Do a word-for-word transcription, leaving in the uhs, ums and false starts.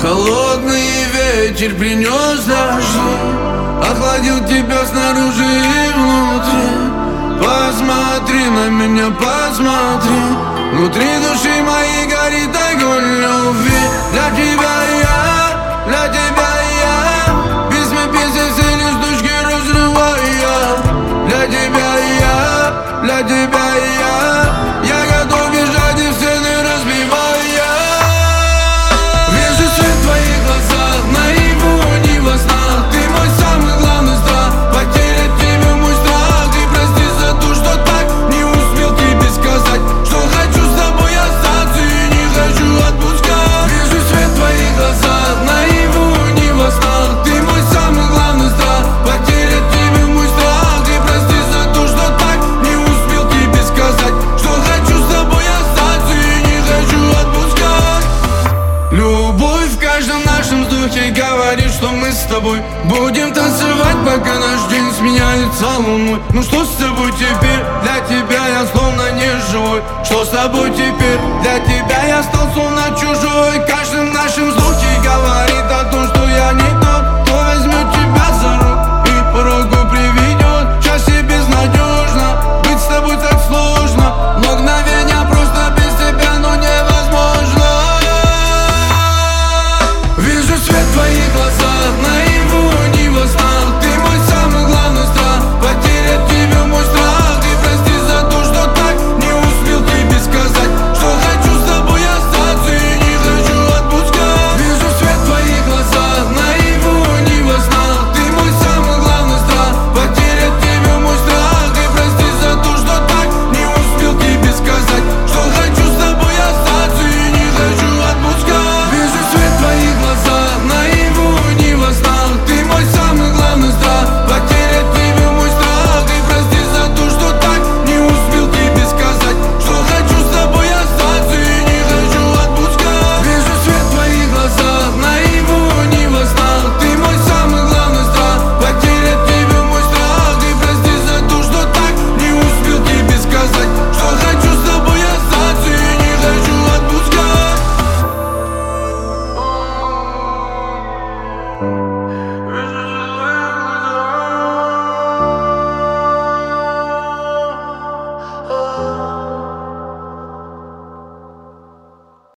Холодный ветер принес дожди, охладил тебя снаружи и внутри. Посмотри на меня, посмотри, внутри души моей горит огонь любви. Для тебя я, для тебя я, письма песен все листочки разрывая. Для тебя я, для тебя я, я готов бежать и стены разбивая. Вижу свет в твоих глазах, наяву, не во снах. Ты мой самый главный страх, потерять тебя мой страх. Ты прости за то, что так не успел тебе сказать, что хочу с тобой остаться и не хочу отпускать. Вижу свет в твоих глазах, наяву, не во снах. Ты мой самый главный страх, потерять тебя мой страх. Ты прости за то, что так не успел тебе сказать, что хочу с тобой остаться и не хочу отпускать. Любовь в каждом нашем вздохе говорит, что мы с тобой будем танцевать, пока наш день сменяется луной. Ну что с тобой теперь? Для тебя я словно не живой. Что с тобой теперь? Для тебя я стал словно